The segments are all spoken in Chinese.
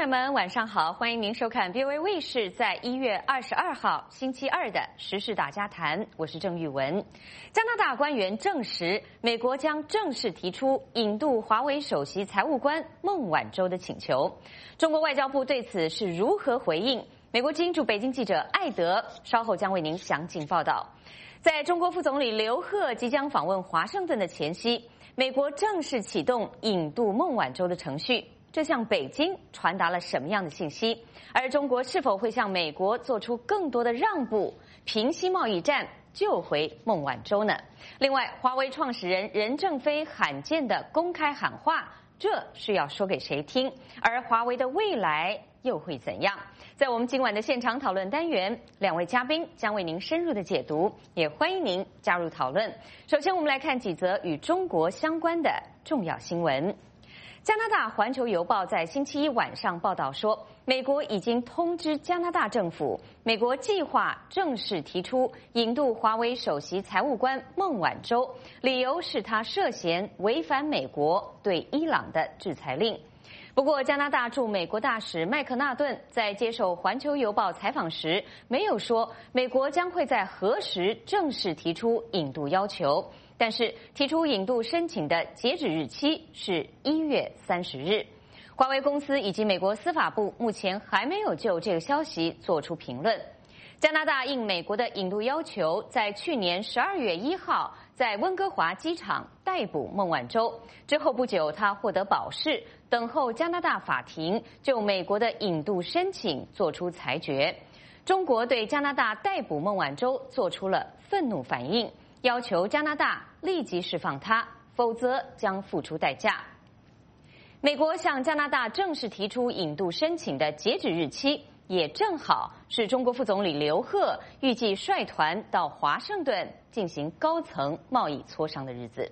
朋友们，晚上好！欢迎您收看 VOA 卫视在1月22号星期二的时事大家谈，我是郑玉文。加拿大官员证实，美国将正式提出引渡华为首席财务官孟晚舟的请求。中国外交部对此是如何回应？美国之音驻北京记者艾德稍后将为您详尽报道。在中国副总理刘鹤即将访问华盛顿的前夕，美国正式启动引渡孟晚舟的程序。这向北京传达了什么样的信息？而中国是否会向美国做出更多的让步，平息贸易战，救回孟晚舟呢？另外，华为创始人任正非罕见的公开喊话，这是要说给谁听？而华为的未来又会怎样？在我们今晚的现场讨论单元，两位嘉宾将为您深入的解读，也欢迎您加入讨论。首先，我们来看几则与中国相关的重要新闻。加拿大《环球邮报》在星期一晚上报道说，美国已经通知加拿大政府，美国计划正式提出引渡华为首席财务官孟晚舟，理由是他涉嫌违反美国对伊朗的制裁令。不过，加拿大驻美国大使麦克纳顿在接受《环球邮报》采访时，没有说美国将会在何时正式提出引渡要求。但是，提出引渡申请的截止日期是1月30日。华为公司以及美国司法部目前还没有就这个消息做出评论。加拿大应美国的引渡要求，在去年12月1号在温哥华机场逮捕孟晚舟，之后不久他获得保释，等候加拿大法庭就美国的引渡申请做出裁决。中国对加拿大逮捕孟晚舟做出了愤怒反应，要求加拿大立即释放他，否则将付出代价。美国向加拿大正式提出引渡申请的截止日期，也正好是中国副总理刘鹤预计率团到华盛顿进行高层贸易磋商的日子。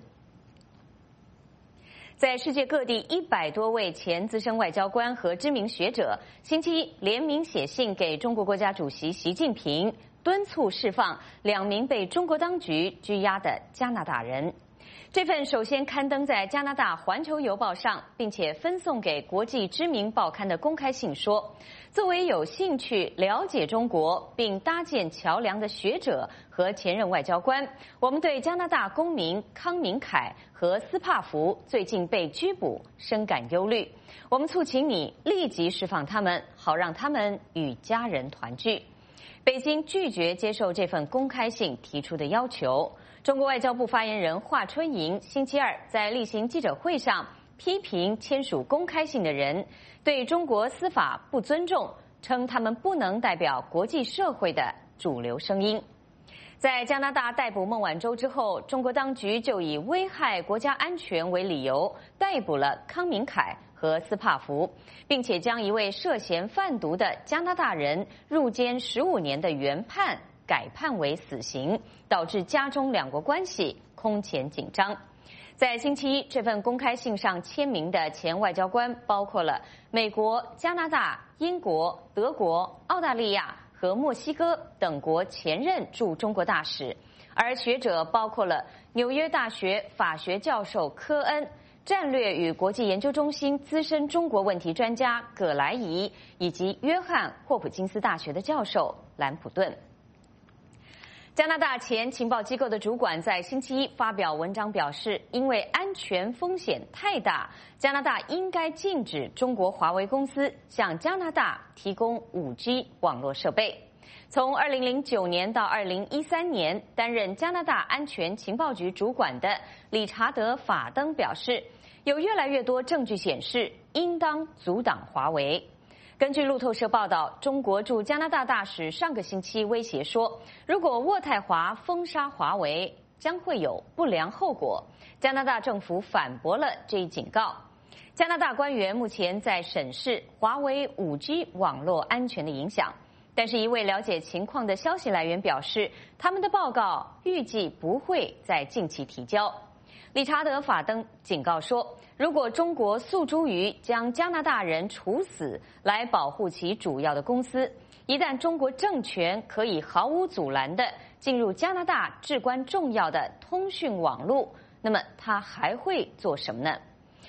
在世界各地100多位前资深外交官和知名学者星期一联名写信给中国国家主席习近平，敦促释放2名被中国当局拘押的加拿大人。这份首先刊登在加拿大《环球邮报》上，并且分送给国际知名报刊的公开信说，作为有兴趣了解中国并搭建桥梁的学者和前任外交官，我们对加拿大公民康明凯和斯帕福最近被拘捕深感忧虑。我们促请你立即释放他们，好让他们与家人团聚。北京拒绝接受这份公开信提出的要求。中国外交部发言人华春莹星期二在例行记者会上批评签署公开信的人对中国司法不尊重，称他们不能代表国际社会的主流声音。在加拿大逮捕孟晚舟之后，中国当局就以危害国家安全为理由逮捕了康明凯和斯帕福，并且将一位涉嫌贩毒的加拿大人入监15年的原判改判为死刑，导致加中两国关系空前紧张。在星期一，这份公开信上签名的前外交官包括了美国、加拿大、英国、德国、澳大利亚和墨西哥等国前任驻中国大使，而学者包括了纽约大学法学教授科恩、战略与国际研究中心资深中国问题专家葛莱仪，以及约翰霍普金斯大学的教授兰普顿。加拿大前情报机构的主管在星期一发表文章表示，因为安全风险太大，加拿大应该禁止中国华为公司向加拿大提供5G 网络设备。从2009年到2013年担任加拿大安全情报局主管的理查德·法登表示，有越来越多证据显示应当阻挡华为。根据路透社报道，中国驻加拿大大使上个星期威胁说，如果渥太华封杀华为，将会有不良后果。加拿大政府反驳了这一警告。加拿大官员目前在审视华为5G 网络安全的影响，但是一位了解情况的消息来源表示，他们的报告预计不会在近期提交。理查德·法登警告说，如果中国诉诸于将加拿大人处死来保护其主要的公司，一旦中国政权可以毫无阻拦地进入加拿大至关重要的通讯网络，那么他还会做什么呢？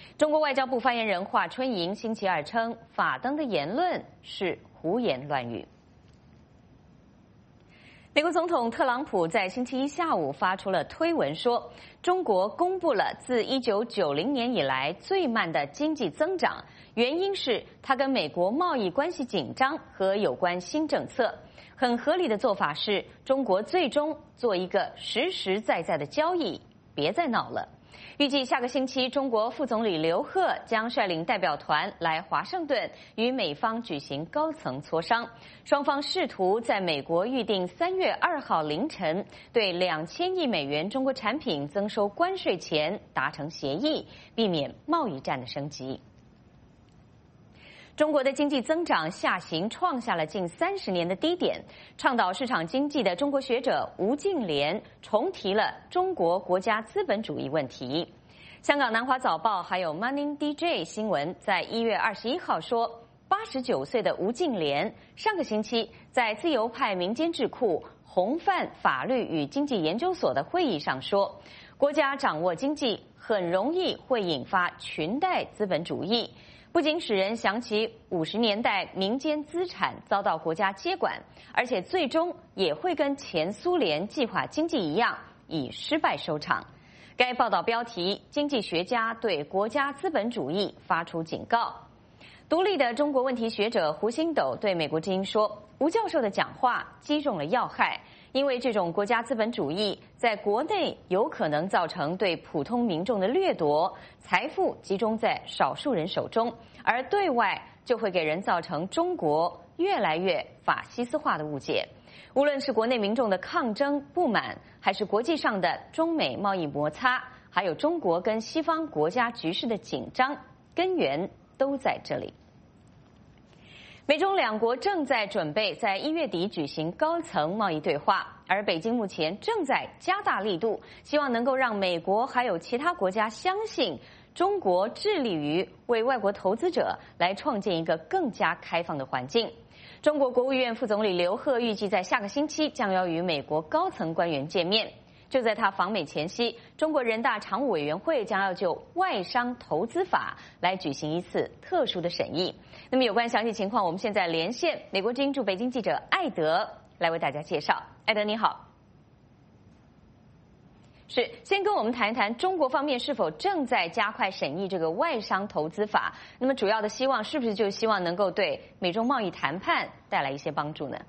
中国外交部发言人华春莹星期二称，法登的言论是胡言乱语。美国总统特朗普在星期一下午发出了推文说，中国公布了自1990年以来最慢的经济增长，原因是他跟美国贸易关系紧张和有关新政策。很合理的做法是，中国最终做一个实实在在的交易，别再闹了。预计下个星期，中国副总理刘鹤将率领代表团来华盛顿与美方举行高层磋商，双方试图在美国预定3月2号凌晨对2000亿美元中国产品增收关税前达成协议，避免贸易战的升级。中国的经济增长下行创下了近30年的低点，倡导市场经济的中国学者吴敬琏重提了中国国家资本主义问题。香港南华早报还有 Morning DJ 新闻在1月21号说，89岁的吴敬琏上个星期在自由派民间智库红范法律与经济研究所的会议上说，国家掌握经济很容易会引发裙带资本主义，不仅使人想起50年代民间资产遭到国家接管，而且最终也会跟前苏联计划经济一样，以失败收场。该报道标题：经济学家对国家资本主义发出警告。独立的中国问题学者胡星斗对美国之音说，吴教授的讲话击中了要害，因为这种国家资本主义在国内有可能造成对普通民众的掠夺，财富集中在少数人手中，而对外就会给人造成中国越来越法西斯化的误解。无论是国内民众的抗争不满，还是国际上的中美贸易摩擦，还有中国跟西方国家局势的紧张，根源都在这里。美中两国正在准备在1月底举行高层贸易对话，而北京目前正在加大力度，希望能够让美国还有其他国家相信中国致力于为外国投资者来创建一个更加开放的环境。中国国务院副总理刘鹤预计在下个星期将要与美国高层官员见面。就在他访美前夕，中国人大常务委员会将要就外商投资法来举行一次特殊的审议。那么有关详细情况，我们现在连线美国之音驻北京记者艾德来为大家介绍。艾德你好。是，先跟我们谈一谈中国方面是否正在加快审议这个外商投资法？那么主要的希望是不是就希望能够对美中贸易谈判带来一些帮助呢？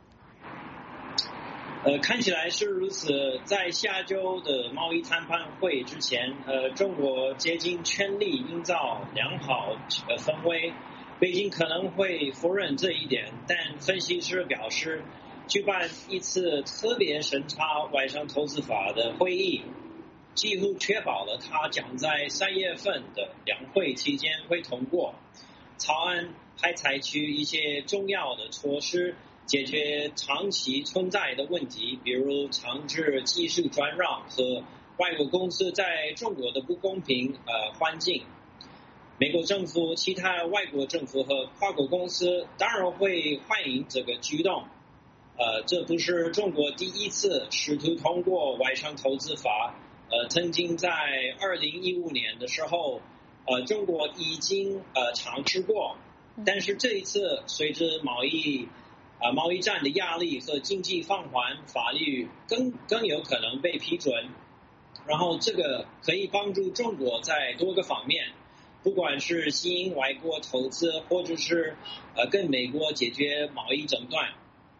看起来是如此。在下周的贸易谈判会之前，中国竭尽全力营造良好氛围，北京可能会否认这一点，但分析师表示，举办一次特别审查外商投资法的会议，几乎确保了它将在3月份的两会期间会通过。草案还采取一些重要的措施，解决长期存在的问题，比如强制技术转让和外国公司在中国的不公平环境。美国政府、其他外国政府和跨国公司当然会欢迎这个举动。这不是中国第一次试图通过外商投资法。曾经在2015年的时候，中国已经尝试过，但是这一次随着贸易战的压力和经济放缓，法律更有可能被批准。然后这个可以帮助中国在多个方面，不管是吸引外国投资，或者是跟美国解决贸易争端。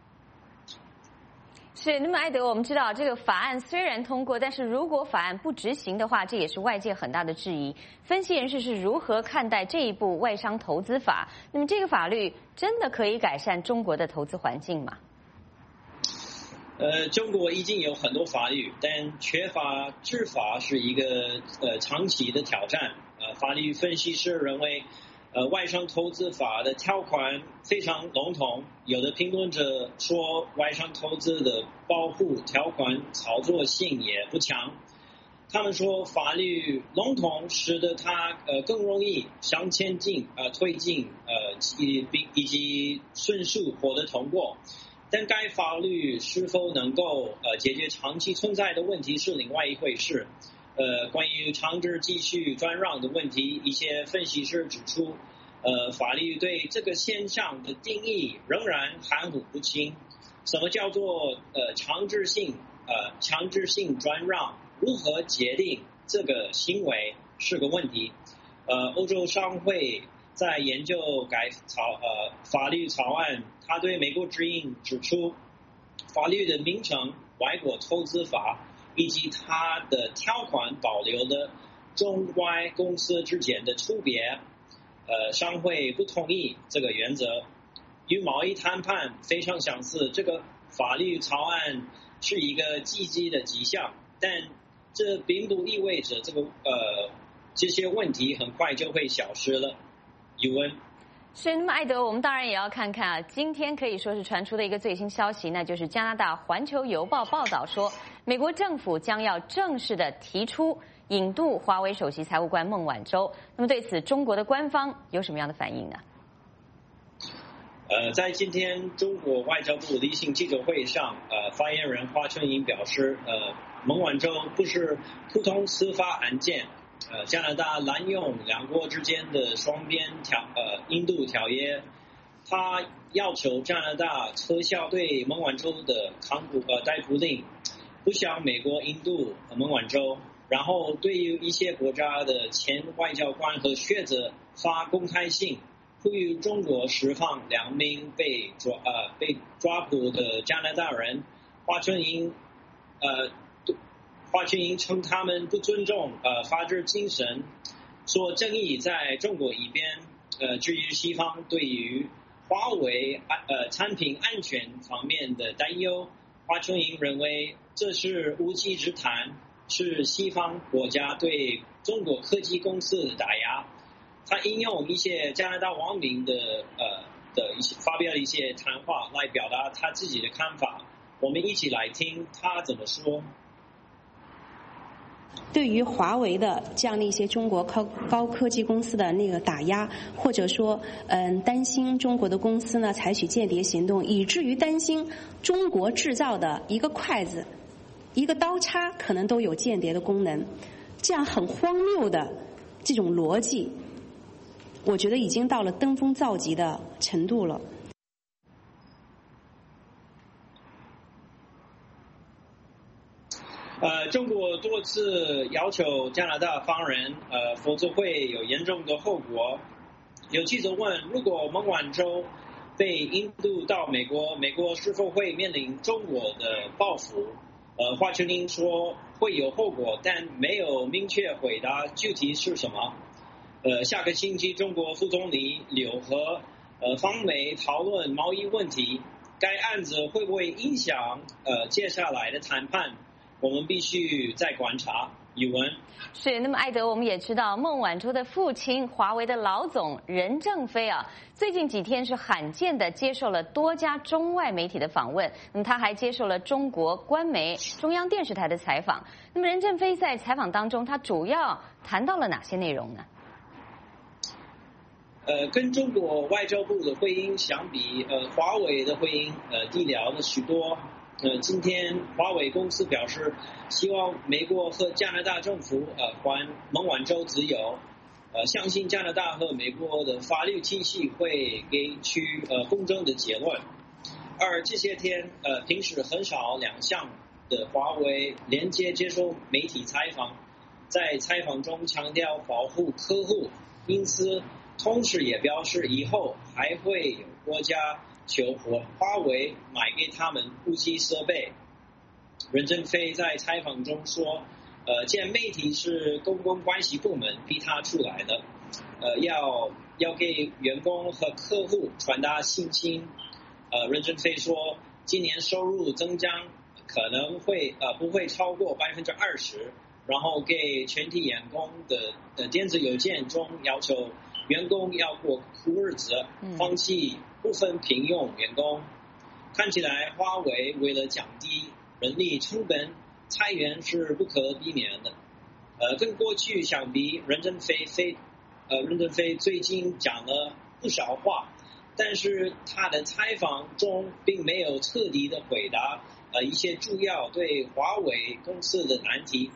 是，那么艾德，我们知道这个法案虽然通过，但是如果法案不执行的话，这也是外界很大的质疑。分析人士是如何看待这一部外商投资法？那么这个法律真的可以改善中国的投资环境吗？ 中国已经有很多法律，但缺乏执法是一个长期的挑战。法律分析师认为，外商投资法的条款非常笼统，有的评论者说外商投资的保护条款操作性也不强。他们说法律笼统使得它更容易向前进推进以及迅速获得通过，但该法律是否能够解决长期存在的问题是另外一回事。 关于长治继续专让的问题，一些分析师指出，法律对这个现象的定义仍然含糊不清。什么叫做强制性专让？如何界定这个行为是个问题。欧洲商会在研究法律草案，他对美国指引指出，法律的名称外国投资法以及它的条款保留了中外公司之间的区别。商会不同意这个原则，与贸易谈判非常相似。这个法律草案是一个积极的迹象，但这并不意味着这些问题很快就会消失了。宇文。 是，那么艾德，我们当然也要看看啊，今天可以说是传出的一个最新消息，那就是加拿大《环球邮报》报道说，美国政府将要正式的提出引渡华为首席财务官孟晚舟。那么对此，中国的官方有什么样的反应呢？ 在今天中国外交部例行记者会上，发言人华春莹表示，孟晚舟不是普通司法案件。加拿大滥用两国之间的双边引渡条约，他要求加拿大撤销对孟晚舟的逮捕令，不向美国引渡孟晚舟，然后对于一些国家的前外交官和学者发公开信，呼吁中国释放2名被抓捕的加拿大人。华春莹称他们不尊重法治精神，说正义在中国一边。至于西方对于华为产品安全方面的担忧，华春莹认为这是无稽之谈，是西方国家对中国科技公司的打压。他引用一些加拿大网民的发表一些谈话来表达他自己的看法，我们一起来听他怎么说。 对于华为的这样的一些中国高科技公司的那个打压，或者说担心中国的公司呢采取间谍行动，以至于担心中国制造的一个筷子、一个刀叉可能都有间谍的功能，这样很荒谬的这种逻辑，我觉得已经到了登峰造极的程度了。 中国多次要求加拿大放人，否则会有严重的后果。有记者问，如果孟晚舟被引渡到美国，美国是否会面临中国的报复？华春莹说会有后果，但没有明确回答具体是什么。下个星期中国副总理柳河访美讨论贸易问题，该案子会不会影响接下来的谈判？我们必须再观察。宇文。 是，那么艾德，我们也知道孟晚舟的父亲华为的老总任正非啊，最近几天是罕见的接受了多家中外媒体的访问，那么他还接受了中国官媒中央电视台的采访。那么任正非在采访当中，他主要谈到了哪些内容呢？ 跟中国外交部的回应相比，华为的回应低调了许多。今天华为公司表示，希望美国和加拿大政府还孟晚舟自由，相信加拿大和美国的法律体系会给出公正的结论。而这些天平时很少亮相的华为连接接受媒体采访，在采访中强调保护客户隐私，同时也表示以后还会有国家求华为买给他们5G设备。任正非在采访中说，既然媒体是公共关系部门逼他出来的，要给员工和客户传达信心。任正非说，今年收入增长可能不会超过20%，然后给全体员工的电子邮件中要求员工要过苦日子，放弃部分聘用员工。看起来华为为了降低人力成本，裁员是不可避免的。跟过去相比，任正非最近讲了不少话，但是他的采访中并没有彻底的回答一些主要对华为公司的难题。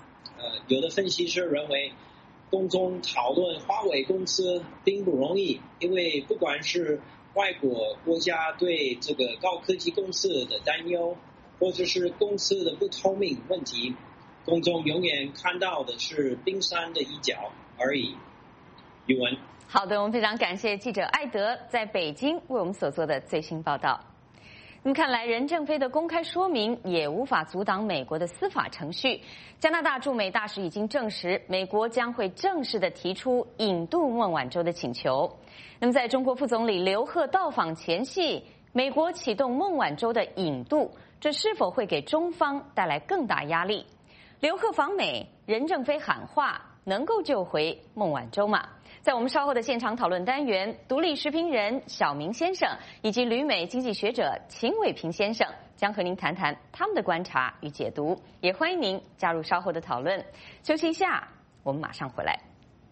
有的分析师认为，公众讨论华为公司并不容易，因为不管是外国国家对这个高科技公司的担忧，或者是公司的不透明问题，公众永远看到的是冰山的一角而已。宇文。 好的，我们非常感谢记者艾德在北京为我们所做的最新报道。那么看来，任正非的公开说明也无法阻挡美国的司法程序。加拿大驻美大使已经证实，美国将会正式的提出引渡孟晚舟的请求。那么，在中国副总理刘鹤到访前夕，美国启动孟晚舟的引渡，这是否会给中方带来更大压力？刘鹤访美，任正非喊话，能够救回孟晚舟吗？在我们稍后的现场讨论单元，独立时评人小明先生以及旅美经济学者秦伟平先生将和您谈谈他们的观察与解读，也欢迎您加入稍后的讨论。休息一下，我们马上回来。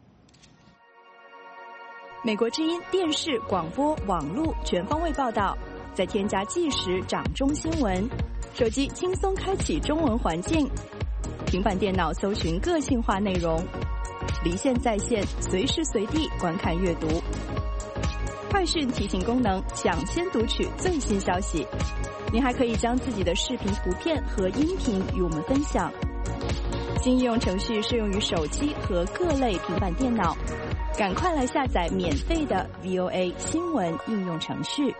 美国之音电视、广播、网络全方位报道，再添加即时掌中新闻，手机轻松开启中文环境，平板电脑搜寻个性化内容，离线在线，随时随地观看阅读。快讯提醒功能，抢先读取最新消息。您还可以将自己的视频、图片和音频与我们分享。新应用程序适用于手机和各类平板电脑，赶快来下载免费的 VOA 新闻应用程序。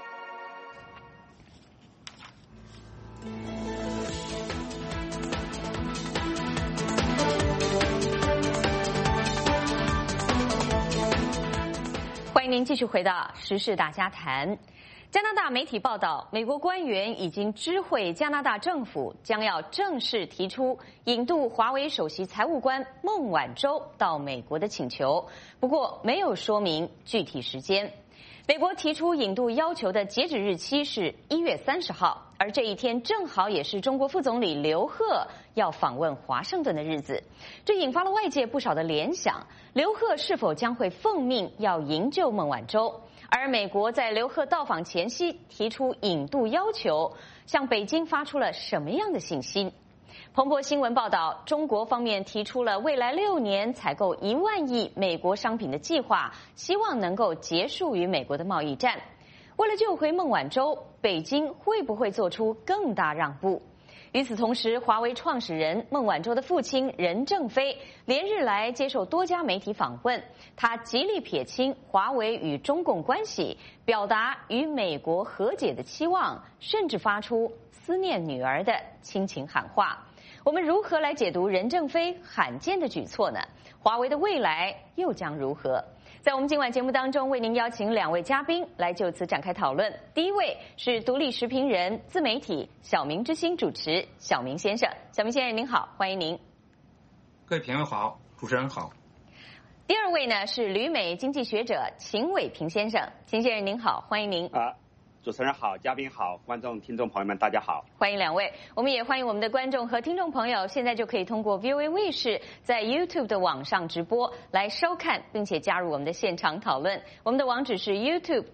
欢迎您继续回到时事大家谈。加拿大媒体报道，美国官员已经知会加拿大政府，将要正式提出引渡华为首席财务官孟晚舟到美国的请求，不过没有说明具体时间。美国提出引渡要求的截止日期是1月30号，而这一天正好也是中国副总理刘鹤要访问华盛顿的日子，这引发了外界不少的联想：刘鹤是否将会奉命要营救孟晚舟？而美国在刘鹤到访前夕提出引渡要求，向北京发出了什么样的信息？彭博新闻报道，中国方面提出了未来6年采购1万亿美国商品的计划，希望能够结束与美国的贸易战。为了救回孟晚舟，北京会不会做出更大让步？与此同时，华为创始人孟晚舟的父亲任正非连日来接受多家媒体访问，他极力撇清华为与中共关系，表达与美国和解的期望，甚至发出思念女儿的亲情喊话。我们如何来解读任正非罕见的举措呢？华为的未来又将如何？在我们今晚节目当中，为您邀请2位嘉宾来就此展开讨论。第一位是独立时评人、自媒体小明之星主持小明先生。小明先生您好，欢迎您。 各位评委好，主持人好。 第二位呢是旅美经济学者秦伟平先生。秦先生您好，欢迎您。 主持人好，嘉宾好，观众听众朋友们大家好， 欢迎2位。我们也欢迎我们的观众和听众朋友，现在就可以通过 VOA 卫视在 YouTube 的网上直播来收看，并且加入我们的现场讨论。我们的网址是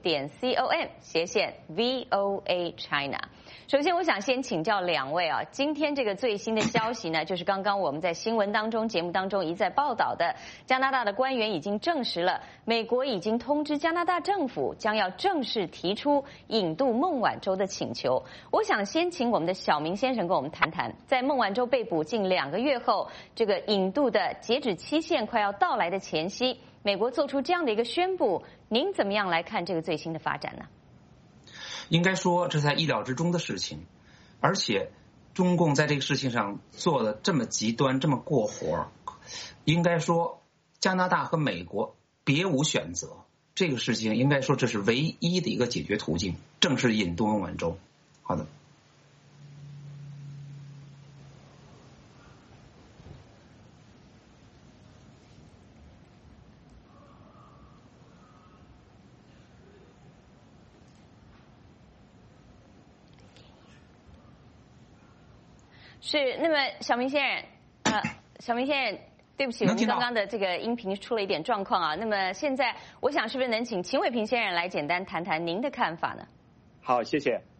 youtube.com/VOA China。首先，我想先请教2位啊，今天这个最新的消息呢，就是刚刚我们在新闻当中、节目当中一再报道的，加拿大的官员已经证实了，美国已经通知加拿大政府将要正式提出引渡孟晚舟的请求。我想先请我们的小明先生跟我们谈谈，在孟晚舟被捕近2个月后，这个引渡的截止期限快要到来的前夕，美国做出这样的一个宣布，您怎么样来看这个最新的发展呢？ 应该说这在意料之中的事情，而且中共在这个事情上做的这么极端，这么过火，应该说加拿大和美国别无选择。这个事情应该说这是唯一的一个解决途径，正是引渡孟晚舟。好的。 是，那么小明先生，小明先生，对不起，我们刚刚的这个音频出了一点状况啊。那么现在，我想是不是能请秦伟平先生来简单谈谈您的看法呢？ 好，谢谢。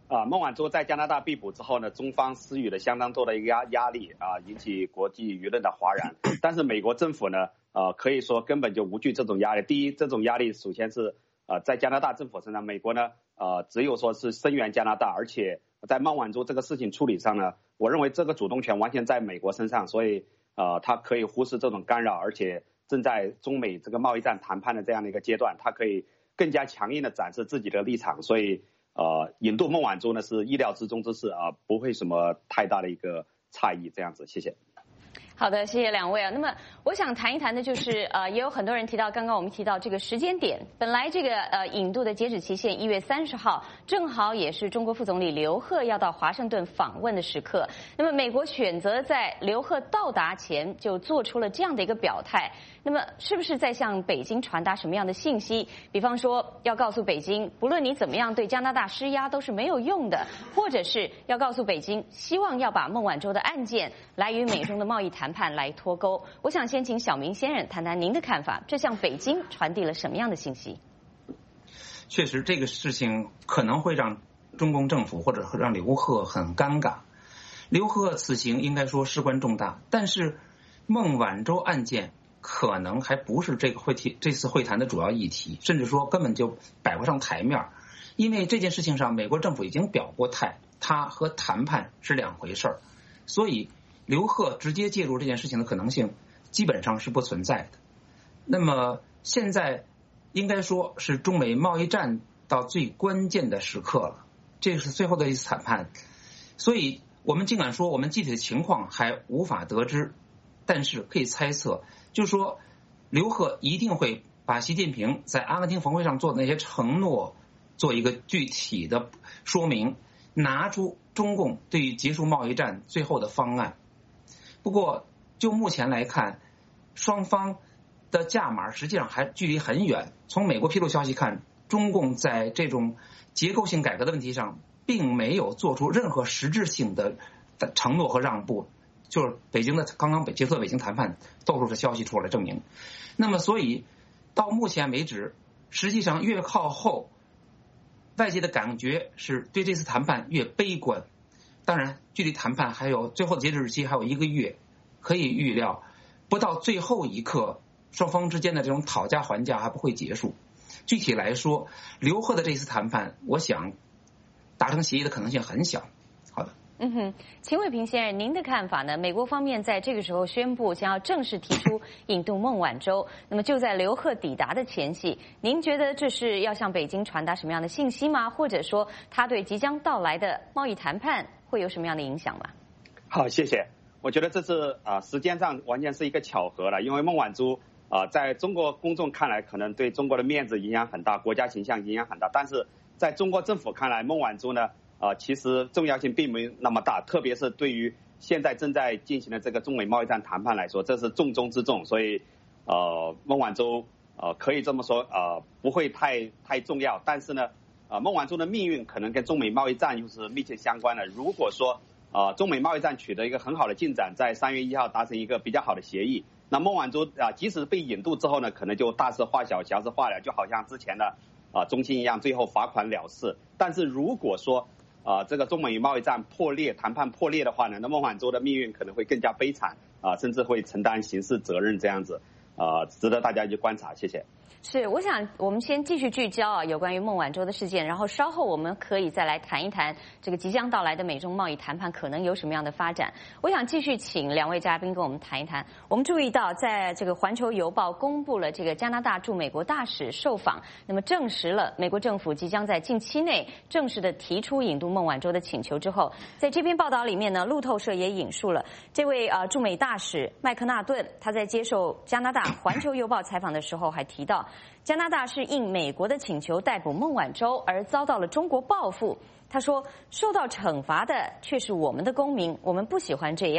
孟晚舟在加拿大被捕之后呢，中方施予了相当多的一个压力引起国际舆论的哗然。但是美国政府呢，可以说根本就无惧这种压力。第一，这种压力首先是在加拿大政府身上，美国呢只有说是声援加拿大，而且在孟晚舟这个事情处理上呢，我认为这个主动权完全在美国身上，所以他可以忽视这种干扰，而且正在中美这个贸易战谈判的这样的一个阶段，他可以更加强硬的展示自己的立场，所以引渡孟晚舟呢是意料之中之事不会什么太大的一个诧异，这样子，谢谢。 好的，谢谢两位啊。那么我想谈一谈的就是，也有很多人提到，刚刚我们提到这个时间点，本来这个引渡的截止期限1月30号，正好也是中国副总理刘鹤要到华盛顿访问的时刻。那么美国选择在刘鹤到达前就做出了这样的一个表态，那么是不是在向北京传达什么样的信息？比方说要告诉北京，不论你怎么样对加拿大施压都是没有用的，或者是要告诉北京，希望要把孟晚舟的案件来与美中的贸易谈判来脱钩。我想先请小明先生谈谈您的看法，这向北京传递了什么样的信息？ 确实，这个事情可能会让中共政府或者让刘鹤很尴尬。刘鹤此行应该说事关重大，但是孟晚舟案件可能还不是这次会谈的主要议题，甚至说根本就摆不上台面。因为这件事情上，美国政府已经表过态，它和谈判是两回事儿，所以刘鹤直接介入这件事情的可能性基本上是不存在的。那么现在应该说是中美贸易战到最关键的时刻了，这是最后的一次谈判，所以我们尽管说我们具体的情况还无法得知，但是可以猜测，就是说刘鹤一定会把习近平在阿根廷峰会上做的那些承诺做一个具体的说明，拿出中共对于结束贸易战最后的方案。不过就目前来看，双方的价码实际上还距离很远。从美国披露消息看，中共在这种结构性改革的问题上并没有做出任何实质性的承诺和让步，就是北京的刚刚结束北京谈判透露的消息出来证明。那么所以到目前为止，实际上越靠后，外界的感觉是对这次谈判越悲观。当然距离谈判还有最后的截止日期还有1个月，可以预料不到最后一刻双方之间的这种讨价还价还不会结束。具体来说，刘鹤的这次谈判我想达成协议的可能性很小。好的， 秦伟平先生，您的看法呢？美国方面在这个时候宣布将要正式提出引渡孟晚舟，那么就在刘鹤抵达的前夕，您觉得这是要向北京传达什么样的信息吗？或者说他对即将到来的贸易谈判会有什么样的影响吗？ 好，谢谢。我觉得这是时间上完全是一个巧合了，因为孟晚舟在中国公众看来可能对中国的面子影响很大，国家形象影响很大，但是在中国政府看来，孟晚舟呢其实重要性并没那么大，特别是对于现在正在进行的这个中美贸易战谈判来说，这是重中之重。所以孟晚舟可以这么说不会太重要，但是呢孟晚舟的命运可能跟中美贸易战又是密切相关的。如果说中美贸易战取得一个很好的进展，在3月1号达成一个比较好的协议，那孟晚舟即使被引渡之后呢，可能就大事化小，小事化了，就好像之前的中兴一样，最后罚款了事。但是如果说这个中美贸易战破裂，谈判破裂的话呢，那孟晚舟的命运可能会更加悲惨甚至会承担刑事责任，这样子值得大家去观察。谢谢。 是，我想我们先继续聚焦有关于孟晚舟的事件，然后稍后我们可以再来谈一谈这个即将到来的美中贸易谈判可能有什么样的发展。我想继续请2位嘉宾跟我们谈一谈。我们注意到，在这个《环球邮报》公布了这个加拿大驻美国大使受访，那么证实了美国政府即将在近期内正式的提出引渡孟晚舟的请求之后，在这篇报道里面呢，路透社也引述了这位驻美大使麦克纳顿，他在接受加拿大《环球邮报》采访的时候还提到，加拿大是应美国的请求逮捕孟晚舟而遭到了中国报复。他说，受到惩罚的却是我们的公民，我们不喜欢这样。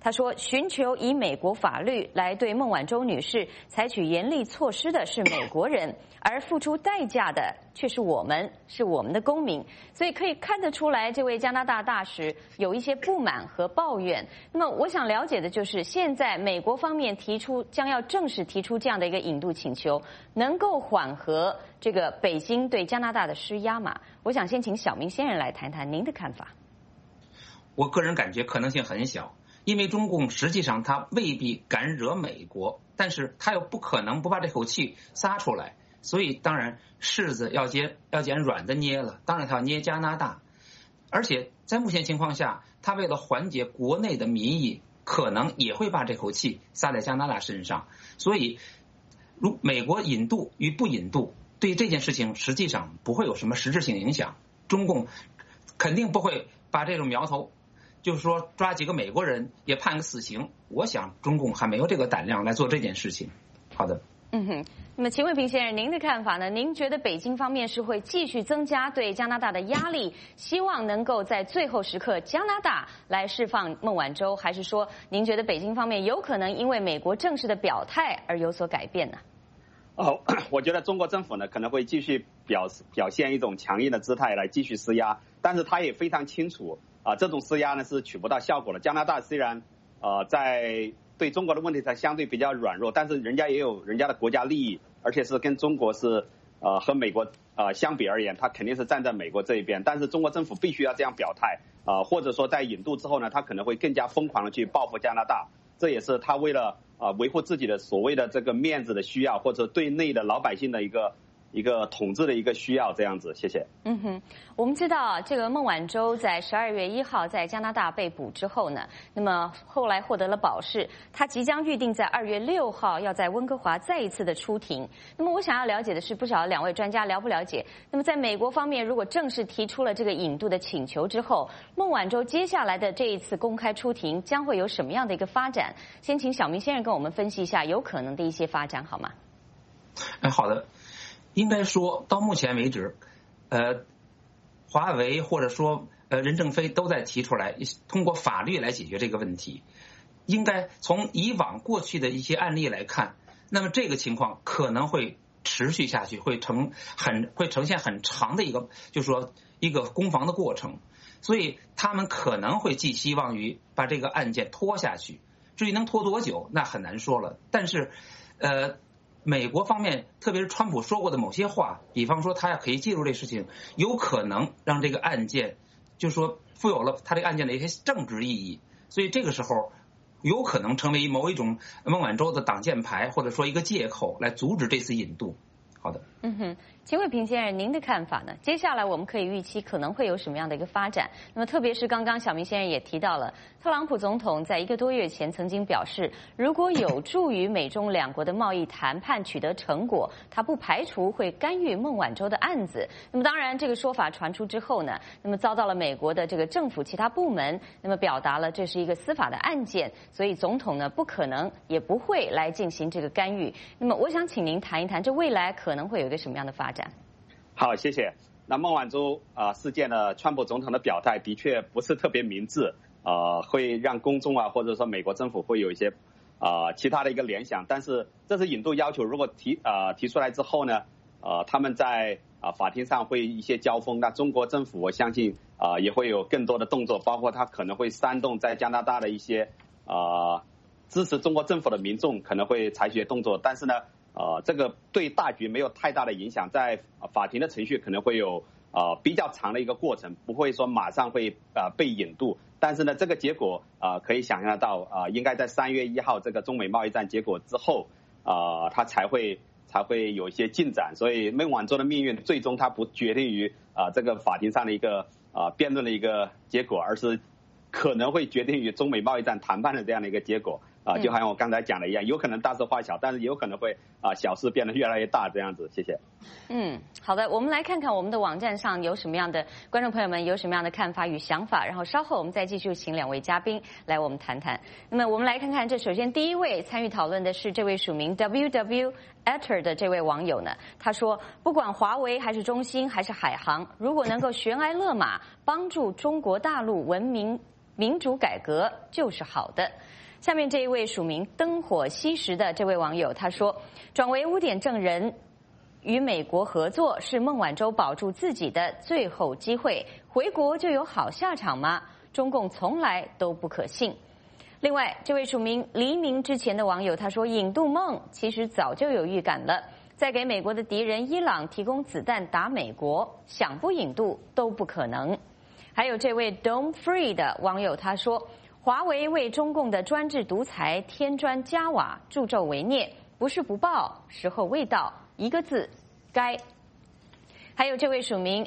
他说，寻求以美国法律来对孟晚舟女士采取严厉措施的是美国人，而付出代价的却是我们的公民。所以可以看得出来，这位加拿大大使有一些不满和抱怨。那么我想了解的就是，现在美国方面将要正式提出这样的一个引渡请求，能够缓和这个北京对加拿大的施压吗？我想先请小明先生来谈谈您的看法。 我个人感觉可能性很小，因为中共实际上他未必敢惹美国，但是他又不可能不把这口气撒出来，所以当然柿子要捡软的捏了，当然他要捏加拿大。而且在目前情况下，他为了缓解国内的民意，可能也会把这口气撒在加拿大身上。所以如美国引渡与不引渡，对这件事情实际上不会有什么实质性影响。中共肯定不会把这种苗头，就是说抓几个美国人也判个死刑，我想中共还没有这个胆量来做这件事情。好的。 那么秦卫平先生，您的看法呢？您觉得北京方面是会继续增加对加拿大的压力，希望能够在最后时刻加拿大来释放孟晚舟，还是说您觉得北京方面有可能因为美国正式的表态而有所改变呢？ 我觉得中国政府呢可能会继续表现一种强硬的姿态来继续施压，但是他也非常清楚这种施压呢是取不到效果的。加拿大虽然在对中国的问题上相对比较软弱，但是人家也有人家的国家利益，而且是跟中国是和美国相比而言，他肯定是站在美国这一边。但是中国政府必须要这样表态或者说在引渡之后呢，他可能会更加疯狂的去报复加拿大。这也是他为了维护自己的所谓的这个面子的需要，或者对内的老百姓的一个统治的一个需要，这样子。谢谢。 我们知道这个孟晚舟在12月1号在加拿大被捕之后呢，那么后来获得了保释，他即将预定在2月6号要在温哥华再一次的出庭。那么我想要了解的是，不晓得两位专家了不了解，那么在美国方面如果正式提出了这个引渡的请求之后，孟晚舟接下来的这一次公开出庭将会有什么样的一个发展？先请小明先生跟我们分析一下有可能的一些发展好吗？ 好的。应该说到目前为止华为或者说任正非都在提出来通过法律来解决这个问题。应该从以往过去的一些案例来看，那么这个情况可能会持续下去，会呈现很长的一个就是说一个攻防的过程。所以他们可能会寄希望于把这个案件拖下去，至于能拖多久那很难说了。但是美国方面特别是川普说过的某些话，比方说他可以介入这事情，有可能让这个案件就是说富有了他这个案件的一些政治意义。所以这个时候有可能成为某一种孟晚舟的挡箭牌，或者说一个借口来阻止这次引渡。好的。 秦卫平先生，您的看法呢？接下来我们可以预期可能会有什么样的一个发展？那么特别是刚刚小明先生也提到了，特朗普总统在1个多月前曾经表示，如果有助于美中两国的贸易谈判取得成果，他不排除会干预孟晚舟的案子。那么当然这个说法传出之后呢，那么遭到了美国的这个政府其他部门那么表达了这是一个司法的案件，所以总统呢不可能也不会来进行这个干预。那么我想请您谈一谈，这未来可能会有一个什么样的发展？ 好，谢谢。那孟晚舟事件呢，川普总统的表态的确不是特别明智，会让公众或者说美国政府会有一些其他的一个联想。但是这次引渡要求如果提出来之后呢，他们在法庭上会一些交锋。那中国政府我相信也会有更多的动作，包括他可能会煽动在加拿大的一些支持中国政府的民众可能会采取动作。但是呢这个对大局没有太大的影响，在法庭的程序可能会有比较长的一个过程，不会说马上会被引渡。但是呢，这个结果可以想象得到应该在3月1号这个中美贸易战结果之后它才会有一些进展。所以孟晚舟的命运最终它不决定于这个法庭上的一个辩论的一个结果，而是可能会决定于中美贸易战谈判的这样的一个结果。就好像我刚才讲的一样，有可能大事化小，但是有可能会小事变得越来越大这样子。谢谢。 好的，我们来看看我们的网站上有什么样的观众朋友们有什么样的看法与想法，然后稍后我们再继续请两位嘉宾来我们谈谈。那么我们来看看，这首先第一位参与讨论的是这位署名 WW Etter 的这位网友呢，他说，不管华为还是中兴还是海航，如果能够悬崖勒马，帮助中国大陆文明民主改革就是好的。下面这一位署名灯火西时的这位网友他说，转为污点证人与美国合作是孟晚舟保住自己的最后机会，回国就有好下场吗？中共从来都不可信。另外，这位署名黎明之前的网友他说，引渡梦其实早就有预感了，在给美国的敌人伊朗提供子弹打美国，想不引渡都不可能。还有这位 Dome Free 的网友他说，华为为中共的专制独裁添砖加瓦，助纣为虐，不是不报，时候未到，一个字，该。还有这位署名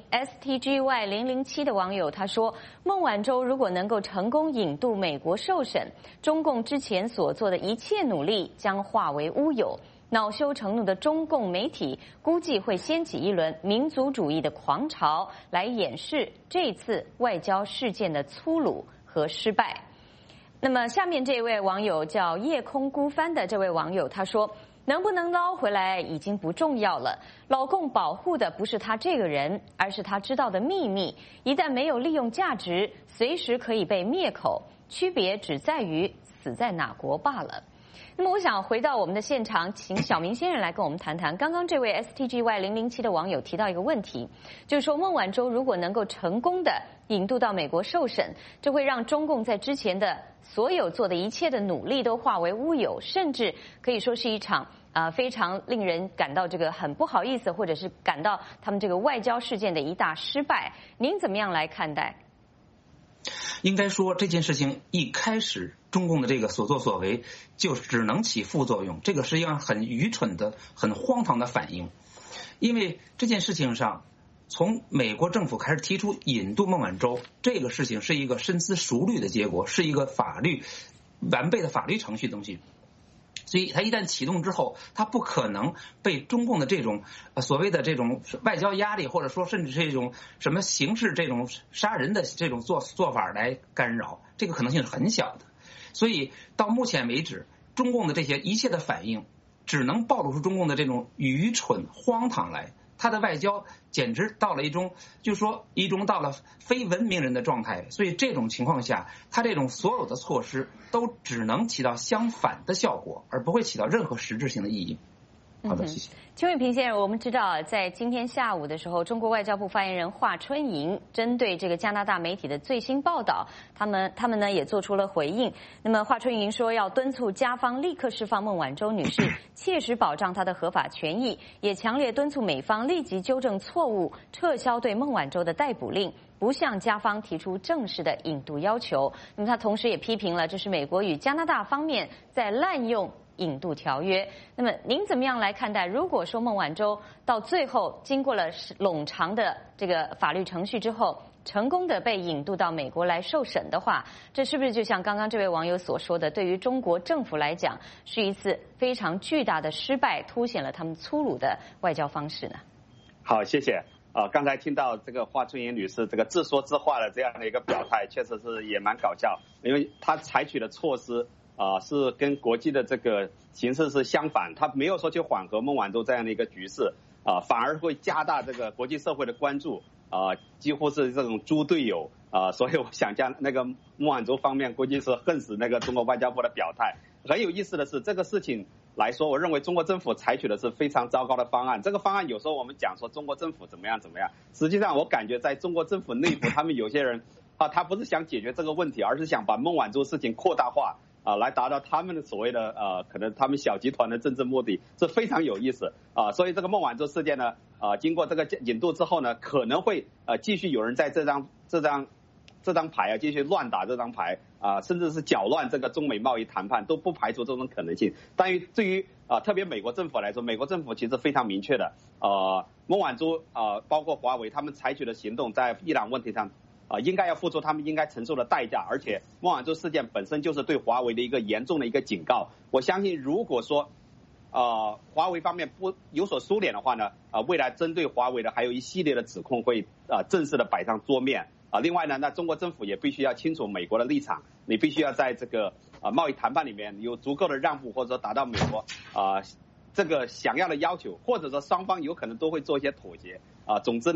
STGY007 的网友他说，孟晚舟如果能够成功引渡美国受审，中共之前所做的一切努力将化为乌有，恼羞成怒的中共媒体估计会掀起一轮民族主义的狂潮，来掩饰这次外交事件的粗鲁和失败。那么下面这位网友叫夜空孤帆的这位网友他说，能不能捞回来已经不重要了，老共保护的不是他这个人，而是他知道的秘密，一旦没有利用价值，随时可以被灭口，区别只在于死在哪国罢了。那么我想回到我们的现场，请小明先生来跟我们谈谈。刚刚这位 STGY007 的网友提到一个问题，就是说孟晚舟如果能够成功的引渡到美国受审，这会让中共在之前的所有做的一切的努力都化为乌有，甚至可以说是一场非常令人感到这个很不好意思，或者是感到他们这个外交事件的一大失败。您怎么样来看待？ 应该说这件事情一开始中共的这个所作所为就只能起副作用，这个是一样很愚蠢的很荒唐的反应。因为这件事情上从美国政府开始提出引渡孟晚舟，这个事情是一个深思熟虑的结果，是一个完备的法律程序东西，所以它一旦启动之后，它不可能被中共的这种所谓的这种外交压力，或者说甚至这种什么形式这种杀人的这种做法来干扰，这个可能性是很小的。所以到目前为止，中共的这些一切的反应只能暴露出中共的这种愚蠢荒唐来，他的外交简直到了一种到了非文明人的状态。所以这种情况下，他这种所有的措施都只能起到相反的效果，而不会起到任何实质性的意义。好的，谢谢。 邱卫平先生，我们知道在今天下午的时候，中国外交部发言人华春莹针对这个加拿大媒体的最新报道，他们呢也做出了回应。那么华春莹说要敦促加方立刻释放孟晚舟女士，切实保障她的合法权益，也强烈敦促美方立即纠正错误，撤销对孟晚舟的逮捕令，不向加方提出正式的引渡要求。那么他同时也批评了这是美国与加拿大方面在滥用引渡条约。那么您怎么样来看待，如果说孟晚舟到最后经过了冗长的这个法律程序之后，成功的被引渡到美国来受审的话，这是不是就像刚刚这位网友所说的，对于中国政府来讲是一次非常巨大的失败，凸显了他们粗鲁的外交方式呢？ 好，谢谢。刚才听到这个华春莹女士这个自说自话的这样的一个表态，确实是也蛮搞笑，因为她采取的措施是跟国际的这个形势是相反，他没有说去缓和孟晚舟这样的一个局势，反而会加大这个国际社会的关注，几乎是这种猪队友，所以我想将那个孟晚舟方面估计是恨死那个中国外交部的表态。很有意思的是，这个事情来说，我认为中国政府采取的是非常糟糕的方案。这个方案有时候我们讲说中国政府怎么样，实际上我感觉在中国政府内部，他们有些人他不是想解决这个问题，而是想把孟晚舟事情扩大化，来达到他们的所谓的可能他们小集团的政治目的，这非常有意思所以这个孟晚舟事件呢，经过这个引渡之后呢，可能会继续有人在这张牌继续乱打这张牌甚至是搅乱这个中美贸易谈判，都不排除这种可能性。但对于特别美国政府来说，美国政府其实非常明确的，孟晚舟包括华为他们采取的行动，在伊朗问题上应该要付出他们应该承受的代价，而且孟晚舟事件本身就是对华为的一个严重的一个警告。我相信如果说华为方面不有所收敛的话呢，未来针对华为的还有一系列的指控会正式的摆上桌面另外呢，那中国政府也必须要清楚美国的立场，你必须要在这个贸易谈判里面有足够的让步，或者说达到美国这个想要的要求，或者说双方有可能都会做一些妥协总之呢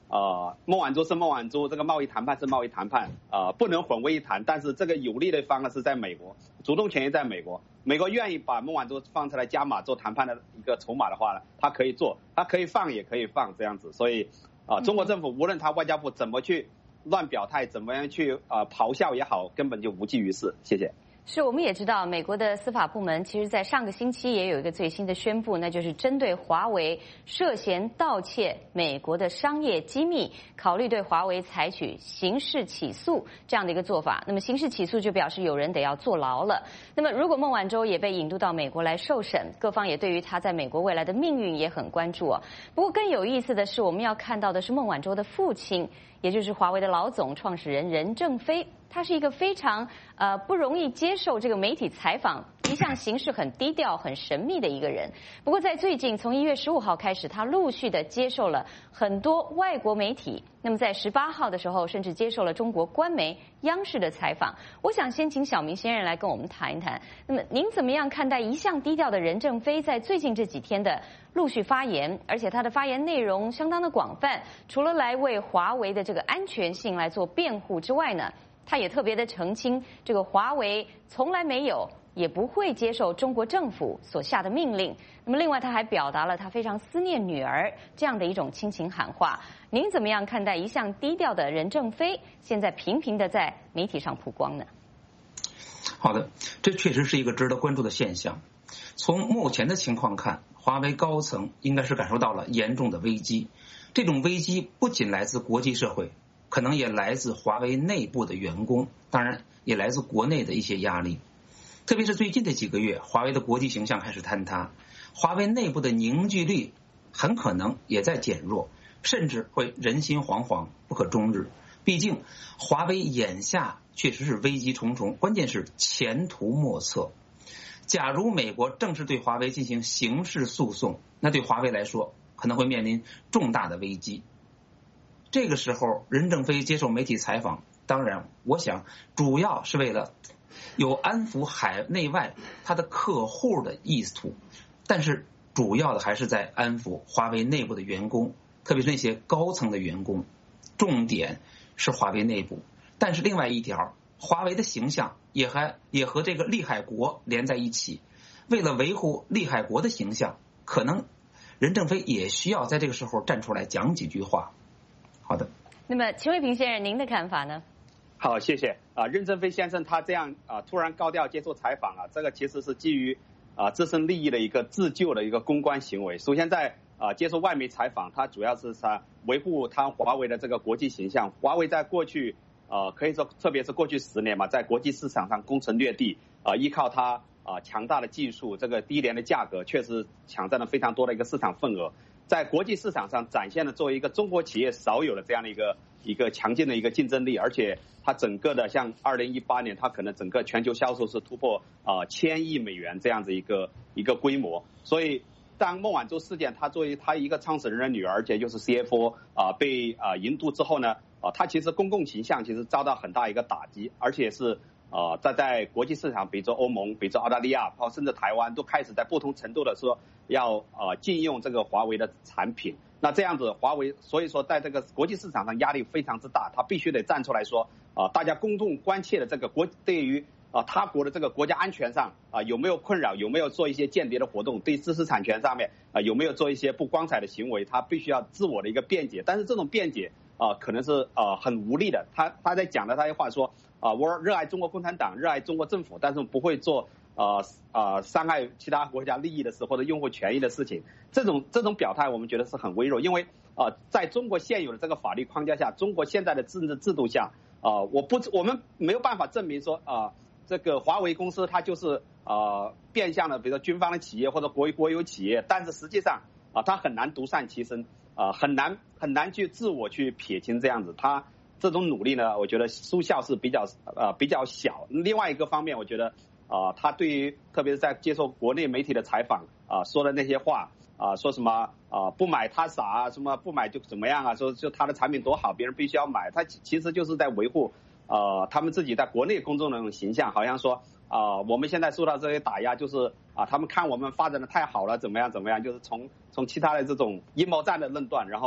孟晚舟是孟晚舟，这个贸易谈判是贸易谈判，不能混为一谈。但是这个有利的方呢是在美国，主动权也在美国。美国愿意把孟晚舟放出来加码做谈判的一个筹码的话呢，他可以做，他可以放也可以放这样子。所以中国政府无论他外交部怎么去乱表态，怎么样去咆哮也好，根本就无济于事。谢谢。 是，我们也知道，美国的司法部门其实在上个星期也有一个最新的宣布，那就是针对华为涉嫌盗窃美国的商业机密，考虑对华为采取刑事起诉这样的一个做法。那么刑事起诉就表示有人得要坐牢了。那么如果孟晚舟也被引渡到美国来受审，各方也对于他在美国未来的命运也很关注。不过更有意思的是，我们要看到的是孟晚舟的父亲，也就是华为的老总创始人任正非。他是一个非常不容易接受这个媒体采访，一向行事很低调、很神秘的一个人。不过在最近，从1月15号开始，他陆续的接受了很多外国媒体。那么在18号的时候，甚至接受了中国官媒央视的采访。我想先请小明先生来跟我们谈一谈。那么您怎么样看待一向低调的任正非在最近这几天的陆续发言？而且他的发言内容相当的广泛，除了来为华为的这个安全性来做辩护之外呢，他也特别的澄清，这个华为从来没有也不会接受中国政府所下的命令。那么另外他还表达了他非常思念女儿这样的一种亲情喊话。您怎么样看待一向低调的任正非现在频频的在媒体上曝光呢？ 好的，这确实是一个值得关注的现象。从目前的情况看，华为高层应该是感受到了严重的危机。这种危机不仅来自国际社会，可能也来自华为内部的员工，当然也来自国内的一些压力。特别是最近的几个月，华为的国际形象开始坍塌，华为内部的凝聚力很可能也在减弱，甚至会人心惶惶，不可终日。毕竟华为眼下确实是危机重重，关键是前途莫测。假如美国正式对华为进行刑事诉讼，那对华为来说可能会面临重大的危机。这个时候任正非接受媒体采访，当然我想主要是为了有安抚海内外他的客户的意图，但是主要的还是在安抚华为内部的员工，特别是那些高层的员工，重点是华为内部。但是另外一条，华为的形象也和这个利害国连在一起，为了维护利害国的形象，可能任正非也需要在这个时候站出来讲几句话。好的， 那么秦卫平先生，您的看法呢？ 好，谢谢。任正非先生他这样突然高调接受采访这个其实是基于自身利益的一个自救的一个公关行为。首先在接受外媒采访，他主要是维护他华为的这个国际形象。华为在过去可以说特别是过去10年嘛，在国际市场上攻城略地，依靠它强大的技术，这个低廉的价格，确实抢占了非常多的一个市场份额，在国际市场上展现了作为一个中国企业少有的这样的一个强劲的一个竞争力。而且它整个的像2018年，它可能整个全球销售是突破1000亿美元这样子一个规模。所以当孟晚舟事件，他作为他一个创始人的女儿，而且又是 CFO 被引渡之后呢，他其实公共形象其实遭到很大一个打击，而且是在国际市场，比如说欧盟，比如说澳大利亚，甚至台湾，都开始在不同程度的说要禁用这个华为的产品。那这样子华为，所以说在这个国际市场上压力非常之大，他必须得站出来说大家公众关切的这个对于他国的这个国家安全上有没有困扰，有没有做一些间谍的活动，对知识产权上面有没有做一些不光彩的行为，他必须要自我的一个辩解。但是这种辩解可能是很无力的。他在讲的他的话说我热爱中国共产党，热爱中国政府，但是不会做伤害其他国家利益的事或者拥护权益的事情。这种表态我们觉得是很微弱，因为在中国现有的这个法律框架下，中国现在的政治制度下我们没有办法证明说这个华为公司它就是变相的比如说军方的企业或者国有企业，但是实际上它很难独善其身，很难去自我去撇清这样子。它这种努力呢，我觉得收效是比较小。另外一个方面，我觉得他对于特别是在接受国内媒体的采访说的那些话说什么不买他傻什么不买就怎么样说就他的产品多好，别人必须要买，他其实就是在维护他们自己在国内公众的那种形象，好像说我们现在受到这些打压，就是他们看我们发展的太好了，怎么样，就是从其他的这种阴谋战的论断，然后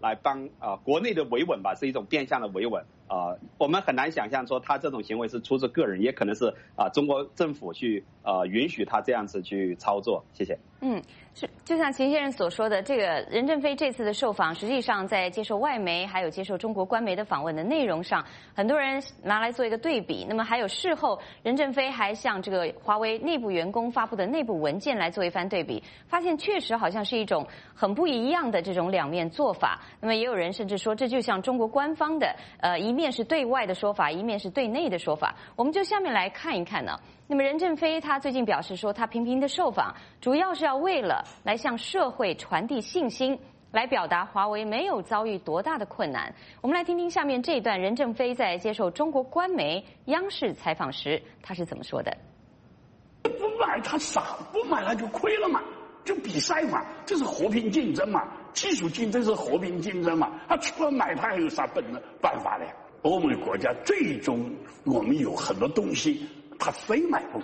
来帮国内的维稳吧，是一种变相的维稳。我们很难想象说他这种行为是出自个人，也可能是中国政府去允许他这样子去操作。谢谢。 是，就像秦先生所说的，这个任正非这次的受访，实际上在接受外媒还有接受中国官媒的访问的内容上，很多人拿来做一个对比。那么还有事后，任正非还向这个华为内部员工发布的内部文件来做一番对比，发现确实好像是一种很不一样的这种两面做法。那么也有人甚至说，这就像中国官方的一面是对外的说法，一面是对内的说法。我们就下面来看一看呢。那么任正非他最近表示说，他频频的受访，主要是要为了来向社会传递信心，来表达华为没有遭遇多大的困难。我们来听听下面这一段任正非在接受中国官媒央视采访时他是怎么说的。 不买他傻，不买他就亏了嘛，就比赛嘛，这是和平竞争嘛，技术竞争是和平竞争嘛，他除了买他还有啥办法呢？欧美国家最终我们有很多东西他非买不可。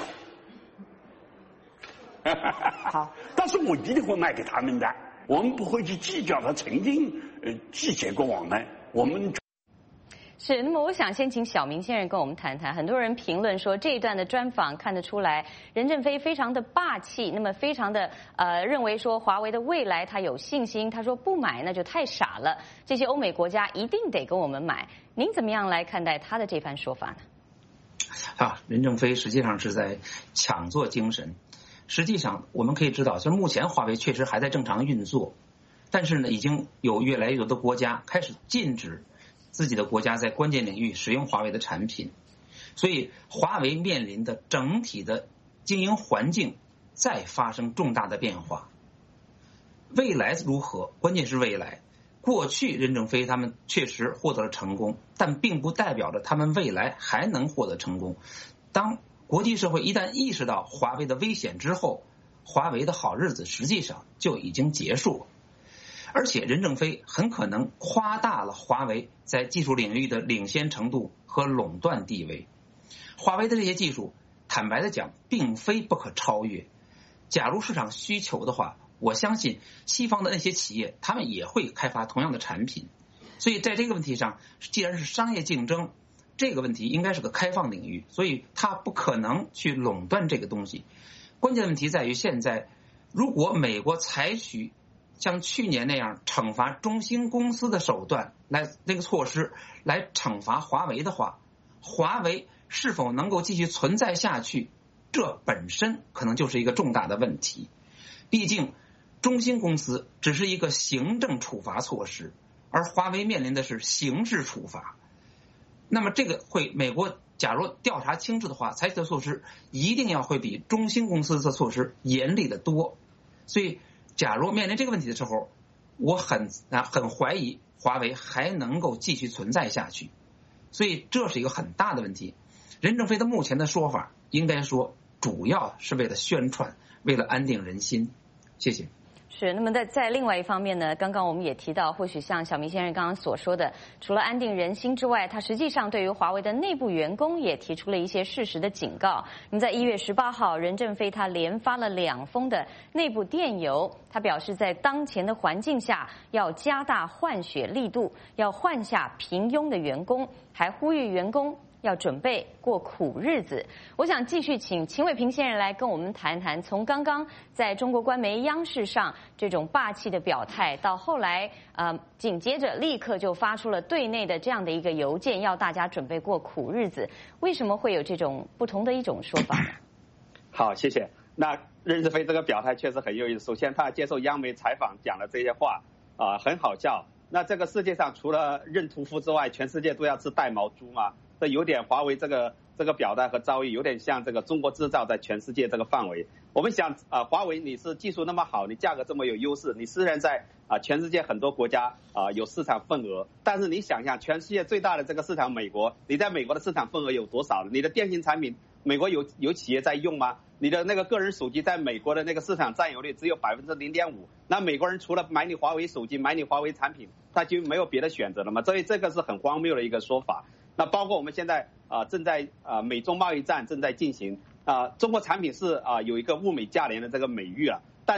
好，但是我一定会卖给他们的，我们不会去计较他曾经拒绝过我们。 是，那么我想先请小明先生跟我们谈谈。很多人评论说这一段的专访看得出来，任正非非常的霸气，那么非常的认为说华为的未来他有信心，他说不买那就太傻了，这些欧美国家一定得跟我们买。您怎么样来看待他的这番说法呢？ 任正非实际上是在抢座精神。实际上我们可以知道，就是目前华为确实还在正常运作，但是呢，已经有越来越多的国家开始禁止自己的国家在关键领域使用华为的产品，所以华为面临的整体的经营环境再发生重大的变化。未来如何？关键是未来。过去任正非他们确实获得了成功，但并不代表着他们未来还能获得成功。当国际社会一旦意识到华为的危险之后，华为的好日子实际上就已经结束了。而且任正非很可能夸大了华为在技术领域的领先程度和垄断地位。华为的这些技术，坦白的讲，并非不可超越。假如市场需求的话，我相信西方的那些企业，他们也会开发同样的产品。所以在这个问题上，既然是商业竞争，这个问题应该是个开放领域，所以它不可能去垄断这个东西。关键问题在于现在，如果美国采取像去年那样惩罚中兴公司的手段那个措施来惩罚华为的话，华为是否能够继续存在下去，这本身可能就是一个重大的问题。毕竟中兴公司只是一个行政处罚措施，而华为面临的是刑事处罚。那么这个美国假如调查清楚的话，采取的措施一定要会比中兴公司的措施严厉的多。所以假如面临这个问题的时候，我很怀疑华为还能够继续存在下去。所以这是一个很大的问题。任正非的目前的说法应该说主要是为了宣传，为了安定人心。谢谢。 是，那么在另外一方面呢，刚刚我们也提到，或许像小明先生刚刚所说的，除了安定人心之外，他实际上对于华为的内部员工也提出了一些事实的警告。那么在1月18号，任正非他连发了2封的内部电邮，他表示在当前的环境下要加大换血力度，要换下平庸的员工，还呼吁员工要准备过苦日子。我想继续请秦伟平先生来跟我们谈谈，从刚刚在中国官媒央视上这种霸气的表态，到后来紧接着立刻就发出了对内的这样的一个邮件，要大家准备过苦日子。为什么会有这种不同的一种说法呢？ 好，谢谢。那任正非这个表态确实很有意思。首先，他接受央媒采访讲的这些话很好笑。那这个世界上除了认屠夫之外，全世界都要吃带毛猪吗？这有点华为这个表态和遭遇有点像这个中国制造在全世界这个范围。我们想华为你是技术那么好，你价格这么有优势，你虽然在全世界很多国家有市场份额，但是你想想全世界最大的这个市场美国，你在美国的市场份额有多少？你的电信产品美国有企业在用吗？你的那个个人手机在美国的那个市场占有率只有 0.5%， 那美国人除了买你华为手机买你华为产品，他就没有别的选择了吗？所以这个是很荒谬的一个说法。那包括我们现在正在美中贸易战正在进行中国产品是有一个物美价廉的这个美誉了，但是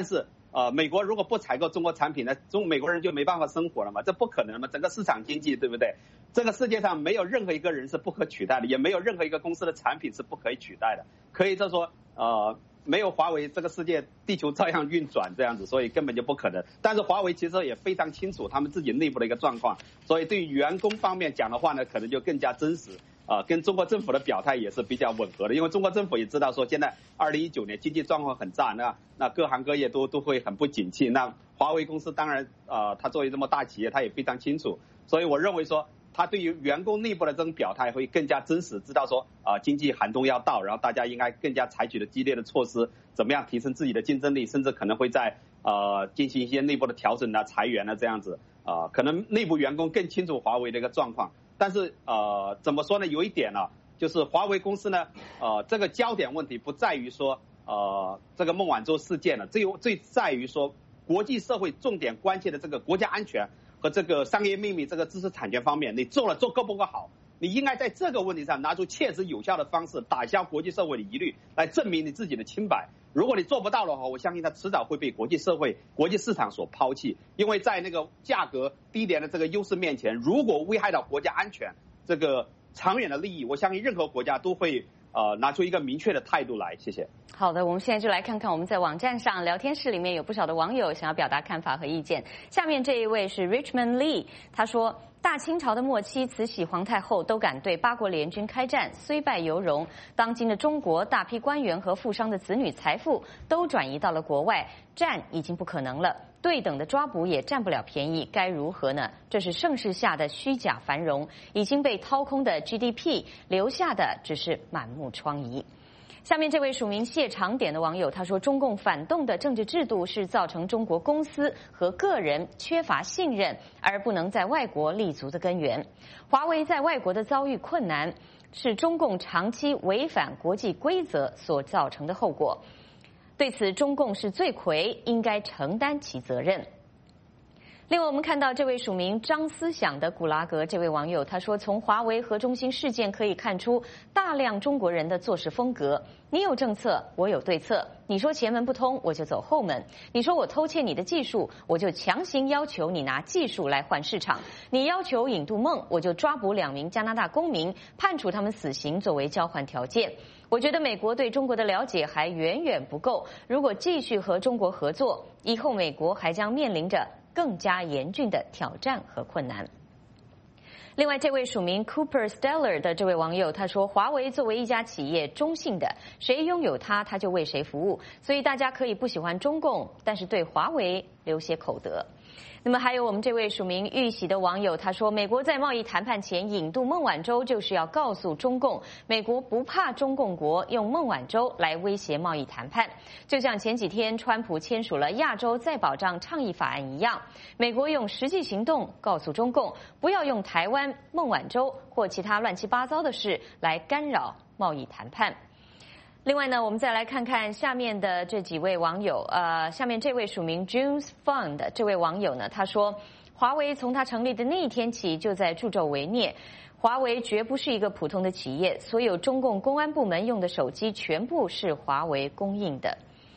美国如果不采购中国产品呢，美国人就没办法生活了嘛？这不可能嘛！整个市场经济，对不对？这个世界上没有任何一个人是不可取代的，也没有任何一个公司的产品是不可以取代的。可以就说，没有华为，这个世界地球照样运转这样子，所以根本就不可能。但是华为其实也非常清楚他们自己内部的一个状况，所以对于员工方面讲的话呢，可能就更加真实。跟中国政府的表态也是比较吻合的，因为中国政府也知道说现在2019年经济状况很差，那各行各业都会很不景气。那华为公司当然它作为这么大企业，它也非常清楚，所以我认为说它对于员工内部的这种表态会更加真实，知道说经济寒冬要到，然后大家应该更加采取的激烈的措施，怎么样提升自己的竞争力，甚至可能会在进行一些内部的调整啊、裁员啊这样子可能内部员工更清楚华为的一个状况。但是怎么说呢？有一点呢，就是华为公司呢，这个焦点问题不在于说这个孟晚舟事件了，最在于说国际社会重点关切的这个国家安全和这个商业秘密这个知识产权方面，你做够不够好？你应该在这个问题上拿出切实有效的方式，打消国际社会的疑虑，来证明你自己的清白。如果你做不到的话，我相信它迟早会被国际社会、国际市场所抛弃。因为在那个价格低廉的这个优势面前，如果危害到国家安全这个长远的利益，我相信任何国家都会拿出一个明确的态度来。谢谢。 好的，我们现在就来看看我们在网站上聊天室里面有不少的网友想要表达看法和意见。下面这一位是 Richmond Lee， 他说，大清朝的末期，慈禧皇太后都敢对八国联军开战，虽败犹荣。当今的中国，大批官员和富商的子女财富都转移到了国外，战已经不可能了，对等的抓捕也占不了便宜，该如何呢？这是盛世下的虚假繁荣，已经被掏空的 GDP 留下的只是满目疮痍。下面这位署名谢长典的网友他说，中共反动的政治制度是造成中国公司和个人缺乏信任而不能在外国立足的根源。华为在外国的遭遇困难是中共长期违反国际规则所造成的后果，对此中共是罪魁，应该承担其责任。另外，我们看到这位署名张思想的古拉格这位网友他说，从华为和中兴事件可以看出大量中国人的做事风格。你有政策，我有对策。你说前门不通，我就走后门。你说我偷窃你的技术，我就强行要求你拿技术来换市场。你要求引渡孟，我就抓捕2名加拿大公民，判处他们死刑作为交换条件。我觉得美国对中国的了解还远远不够，如果继续和中国合作，以后美国还将面临着更加严峻的挑战和困难。另外，这位署名 Cooper Stellar 的这位网友他说，华为作为一家企业中性的，谁拥有它，它就为谁服务，所以大家可以不喜欢中共，但是对华为留些口德。那么还有我们这位署名玉玺的网友他说，美国在贸易谈判前引渡孟晚舟，就是要告诉中共，美国不怕中共国用孟晚舟来威胁贸易谈判，就像前几天川普签署了亚洲再保障倡议法案一样，美国用实际行动告诉中共，不要用台湾、孟晚舟或其他乱七八糟的事来干扰贸易谈判。另外呢，我们再来看看下面的这几位网友。下面这位署名 Junes Fund 的这位网友呢，他说，华为从它成立的那一天起就在助纣为虐。华为绝不是一个普通的企业，所有中共公安部门用的手机全部是华为供应的。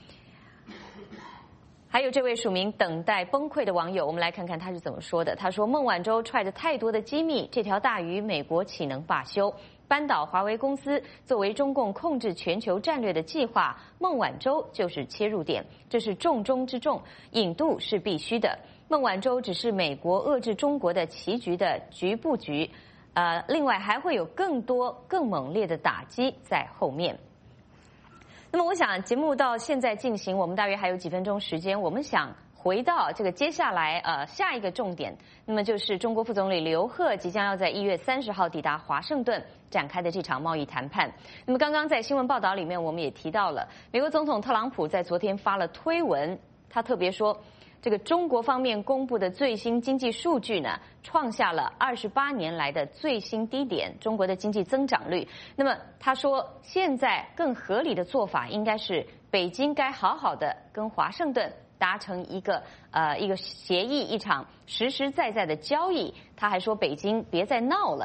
还有这位署名等待崩溃的网友，我们来看看他是怎么说的。他说，孟晚舟揣着太多的机密，这条大鱼美国岂能罢休？扳倒华为公司作为中共控制全球战略的计划，孟晚舟就是切入点，这是重中之重，引渡是必须的。孟晚舟只是美国遏制中国的棋局的局部局，另外还会有更多更猛烈的打击在后面。那么我想节目到现在进行，我们大约还有几分钟时间，我们想回到这个接下来下一个重点，那么就是中国副总理刘鹤即将要在1月30号抵达华盛顿展开的这场贸易谈判。那么刚刚在新闻报道里面我们也提到了，美国总统特朗普在昨天发了推文，他特别说，这个中国方面公布的最新经济数据呢，创下了28年来的最新低点，中国的经济增长率。那么他说，现在更合理的做法应该是北京该好好的跟华盛顿达成一个协议，一场实实在在的交易。他还说，北京别再闹了。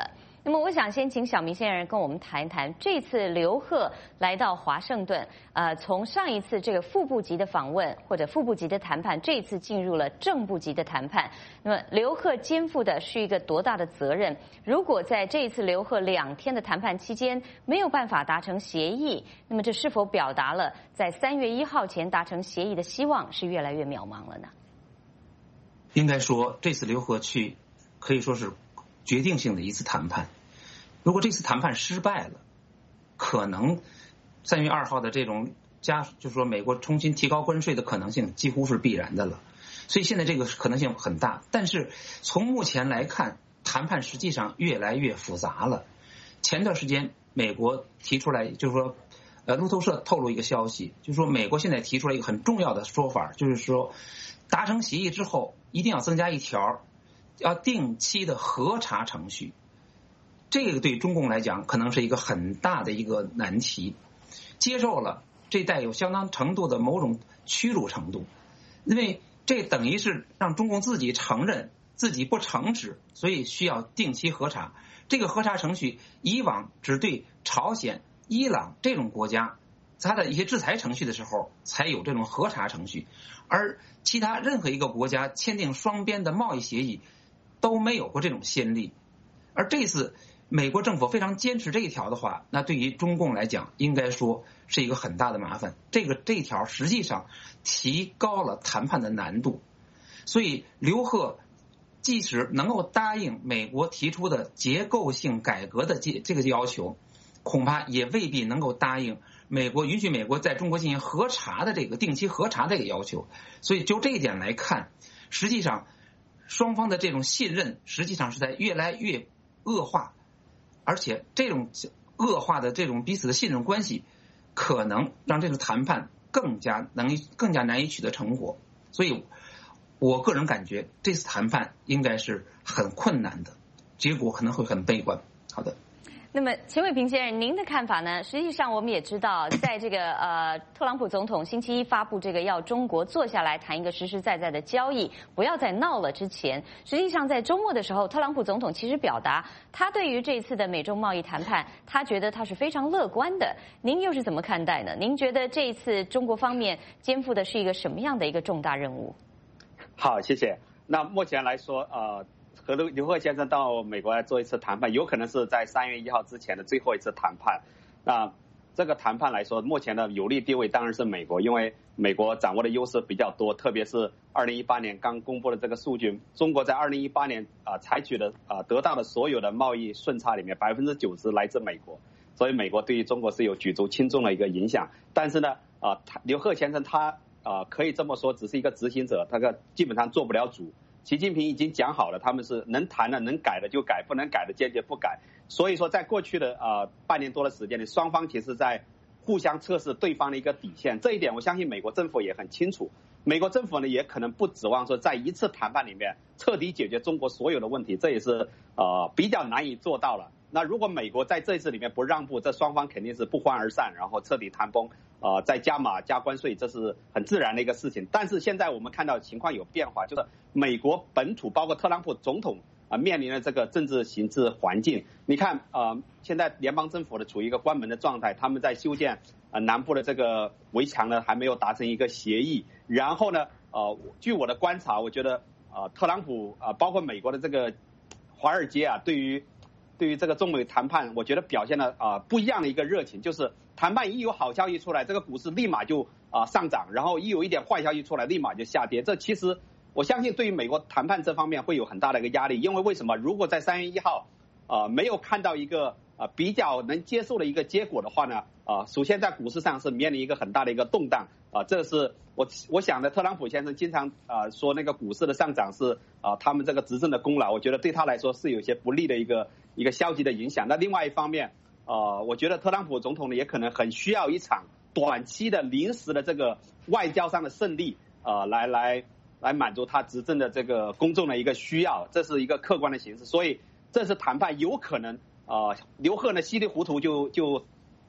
那么我想先请小明先生跟我们谈一谈，这次刘鹤来到华盛顿，从上一次这个副部级的访问或者副部级的谈判，这一次进入了正部级的谈判。那么刘鹤肩负的是一个多大的责任？如果在这一次刘鹤2天的谈判期间没有办法达成协议，那么这是否表达了在3月1号前达成协议的希望是越来越渺茫了呢？ 应该说，这次刘鹤去可以说是决定性的一次谈判。如果这次谈判失败了，可能3月2号的这种就是说美国重新提高关税的可能性几乎是必然的了。所以现在这个可能性很大。但是从目前来看，谈判实际上越来越复杂了。前段时间美国提出来，就是说，路透社透露一个消息，就是说美国现在提出来一个很重要的说法，就是说达成协议之后一定要增加一条，要定期的核查程序。这个对中共来讲可能是一个很大的一个难题，接受了这带有相当程度的某种屈辱程度，因为这等于是让中共自己承认自己不诚实，所以需要定期核查。这个核查程序以往只对朝鲜、伊朗这种国家它的一些制裁程序的时候才有这种核查程序，而其他任何一个国家签订双边的贸易协议都没有过这种先例。而这次美国政府非常坚持这一条的话，那对于中共来讲应该说是一个很大的麻烦。这一条实际上提高了谈判的难度，所以刘鹤即使能够答应美国提出的结构性改革的这个要求，恐怕也未必能够答应允许美国在中国进行核查的这个定期核查这个要求。所以就这一点来看，实际上双方的这种信任实际上是在越来越恶化，而且这种恶化的这种彼此的信任关系可能让这个谈判更加难以取得成果。所以我个人感觉这次谈判应该是很困难的，结果可能会很悲观。好的。 那么钱伟平先生，您的看法呢？实际上我们也知道，在这个特朗普总统星期一发布这个要中国坐下来谈一个实实在在的交易，不要再闹了之前，实际上在周末的时候，特朗普总统其实表达他对于这一次的美中贸易谈判，他觉得他是非常乐观的。您又是怎么看待呢？您觉得这一次中国方面肩负的是一个什么样的一个重大任务？ 好，谢谢。那目前来说，和刘鹤先生到美国来做一次谈判，有可能是在3月1号之前的最后一次谈判。那这个谈判来说，目前的有利地位当然是美国，因为美国掌握的优势比较多，特别是2018年刚公布的这个数据，中国在2018年采取的得到的所有的贸易顺差里面90%来自美国，所以美国对于中国是有举足轻重的一个影响。但是呢，刘鹤先生他可以这么说，只是一个执行者，他基本上做不了主。习近平已经讲好了，他们是能谈的能改的就改，不能改的坚决不改。所以说在过去的半年多的时间里，双方其实在互相测试对方的一个底线，这一点我相信美国政府也很清楚。美国政府呢也可能不指望说在一次谈判里面彻底解决中国所有的问题，这也是比较难以做到了。那如果美国在这一次里面不让步，这双方肯定是不欢而散，然后彻底谈崩，再加码加关税，这是很自然的一个事情。但是现在我们看到情况有变化，就是美国本土包括特朗普总统面临的这个政治形势环境，你看现在联邦政府的处于一个关门的状态，他们在修建南部的这个围墙呢还没有达成一个协议。然后呢据我的观察，我觉得特朗普包括美国的这个华尔街对于这个中美谈判，我觉得表现了不一样的一个热情，就是谈判一有好消息出来，这个股市立马就上涨，然后一有一点坏消息出来，立马就下跌。这其实我相信对于美国谈判这方面会有很大的一个压力，因为为什么？如果在3月1号没有看到一个比较能接受的一个结果的话呢，首先在股市上是面临一个很大的一个动荡这是我想的。特朗普先生经常说那个股市的上涨是他们这个执政的功劳，我觉得对他来说是有些不利的一个消极的影响。那另外一方面我觉得特朗普总统呢也可能很需要一场短期的临时的这个外交上的胜利来满足他执政的这个公众的一个需要，这是一个客观的形势。所以这次谈判有可能刘鹤呢稀里糊涂就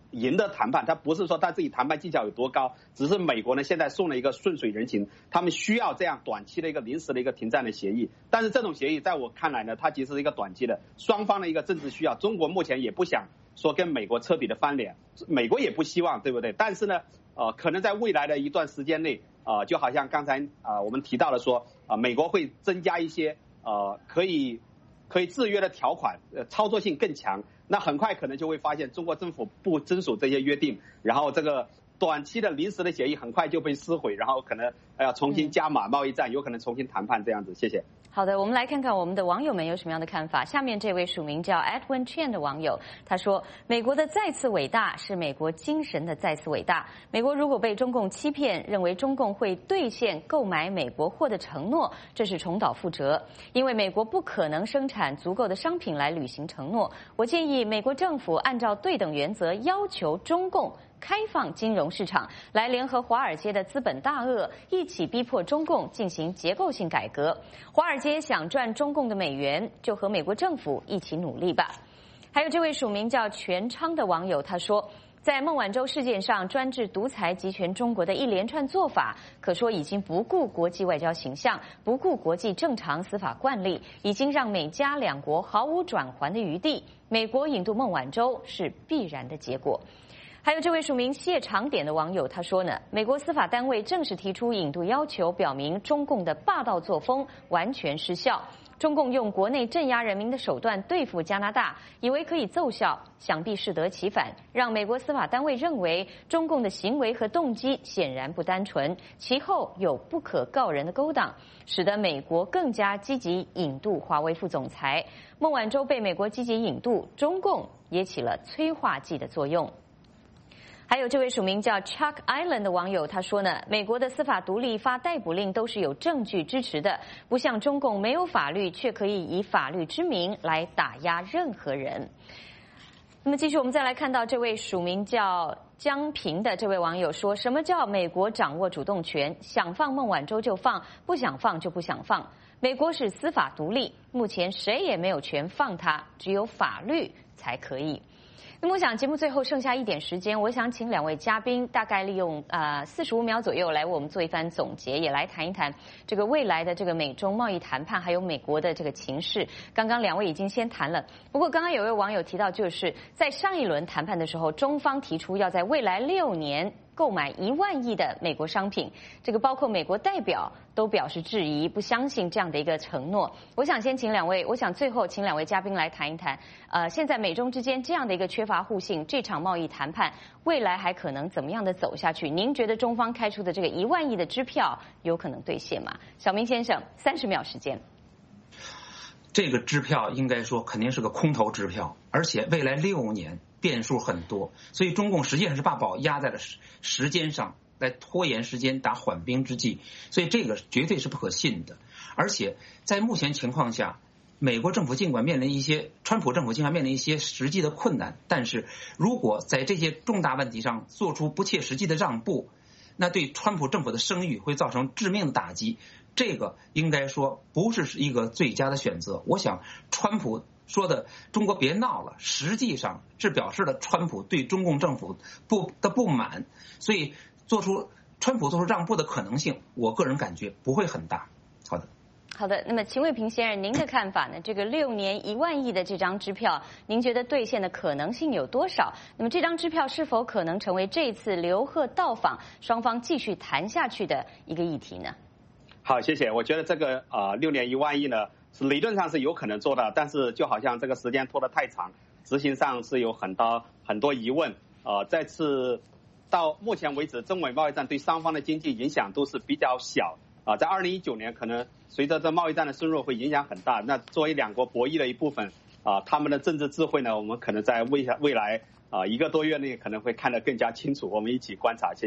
赢的谈判，他不是说他自己谈判技巧有多高，只是美国呢现在送了一个顺水人情，他们需要这样短期的一个临时的一个停战的协议。但是这种协议在我看来呢，它其实是一个短期的，双方的一个政治需要。中国目前也不想说跟美国彻底的翻脸，美国也不希望，对不对？但是呢，可能在未来的一段时间内，就好像刚才我们提到的说，美国会增加一些可以制约的条款，操作性更强。那很快可能就会发现中国政府不遵守这些约定，然后这个短期的临时的协议很快就被撕毁，然后可能要重新加码贸易战，有可能重新谈判这样子。谢谢。 好的，我们来看看我们的网友们有什么样的看法。下面这位署名叫 Edwin Chen 的网友，他说：美国的再次伟大是美国精神的再次伟大。美国如果被中共欺骗，认为中共会兑现购买美国货的承诺，这是重蹈覆辙，因为美国不可能生产足够的商品来履行承诺。我建议美国政府按照对等原则要求中共开放金融市场，来联合华尔街的资本大鳄，一起逼迫中共进行结构性改革。华尔街想赚中共的美元，就和美国政府一起努力吧。还有这位署名叫全昌的网友，他说：在孟晚舟事件上，专制独裁集权中国的一连串做法，可说已经不顾国际外交形象，不顾国际正常司法惯例，已经让美加两国毫无转圜的余地。美国引渡孟晚舟是必然的结果。还有这位署名谢长典的网友，他说呢，美国司法单位正式提出引渡要求，表明中共的霸道作风完全失效。中共用国内镇压人民的手段对付加拿大，以为可以奏效，想必适得其反，让美国司法单位认为中共的行为和动机显然不单纯，其后有不可告人的勾当，使得美国更加积极引渡华为副总裁。孟晚舟被美国积极引渡，中共也起了催化剂的作用。还有这位署名叫 Chuck Island 的网友，他说呢，美国的司法独立发逮捕令都是有证据支持的，不像中共没有法律，却可以以法律之名来打压任何人。那么继续我们再来看到这位署名叫江平的这位网友说，什么叫美国掌握主动权？想放孟晚舟就放，不想放就不想放。美国是司法独立，目前谁也没有权放他，只有法律才可以。那么我想节目最后剩下一点时间，我想请两位嘉宾大概利用45秒左右来为我们做一番总结，也来谈一谈这个未来的这个美中贸易谈判，还有美国的这个情势。刚刚两位已经先谈了，不过刚刚有位网友提到，就是在上一轮谈判的时候，中方提出要在未来6年购买1万亿的美国商品，这个包括美国代表都表示质疑，不相信这样的一个承诺。我想先请两位，我想最后请两位嘉宾来谈一谈，现在美中之间这样的一个缺乏互信，这场贸易谈判未来还可能怎么样的走下去？您觉得中方开出的这个1万亿的支票有可能兑现吗？小明先生，30秒时间。 这个支票应该说肯定是个空头支票，而且未来6年变数很多，所以中共实际上是把宝压在了时间上，来拖延时间打缓兵之计，所以这个绝对是不可信的。而且在目前情况下，美国政府尽管面临一些，川普政府尽管面临一些实际的困难，但是如果在这些重大问题上做出不切实际的让步，那对川普政府的声誉会造成致命的打击，这个应该说不是一个最佳的选择。我想川普说的中国别闹了，实际上是表示了川普对中共政府的不满，所以川普做出让步的可能性，我个人感觉不会很大。 好的，那么秦卫平先生，您的看法呢？这个6年1万亿的这张支票，您觉得兑现的可能性有多少？那么这张支票是否可能成为这次刘鹤到访双方继续谈下去的一个议题呢？ 好，谢谢。我觉得这个6年1万亿呢，是理论上是有可能做的，但是就好像这个时间拖得太长，执行上是有很多疑问。再次到目前为止，中美贸易战对双方的经济影响都是比较小。在2019年，可能随着这贸易战的深入会影响很大。那作为两国博弈的一部分，他们的政治智慧呢，我们可能在未来1个多月内可能会看得更加清楚。我们一起观察，谢谢。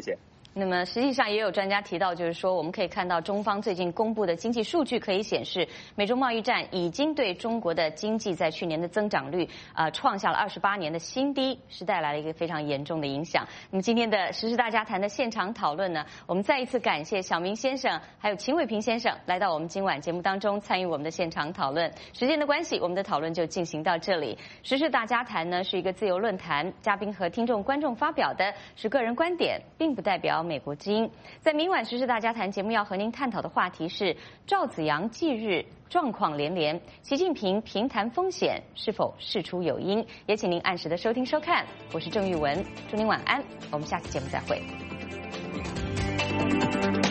那么实际上也有专家提到，就是说我们可以看到中方最近公布的经济数据可以显示，美中贸易战已经对中国的经济在去年的增长率创下了28年的新低，是带来了一个非常严重的影响。那么今天的时事大家谈的现场讨论呢，我们再一次感谢小明先生还有秦伟平先生来到我们今晚节目当中参与我们的现场讨论。时间的关系，我们的讨论就进行到这里。时事大家谈呢是一个自由论坛，嘉宾和听众观众发表的是个人观点，并不代表美国之音。在明晚时事大家谈节目要和您探讨的话题是赵紫阳忌日状况连连，习近平平谈风险是否事出有因？也请您按时的收听收看。我是郑玉文，祝您晚安，我们下次节目再会。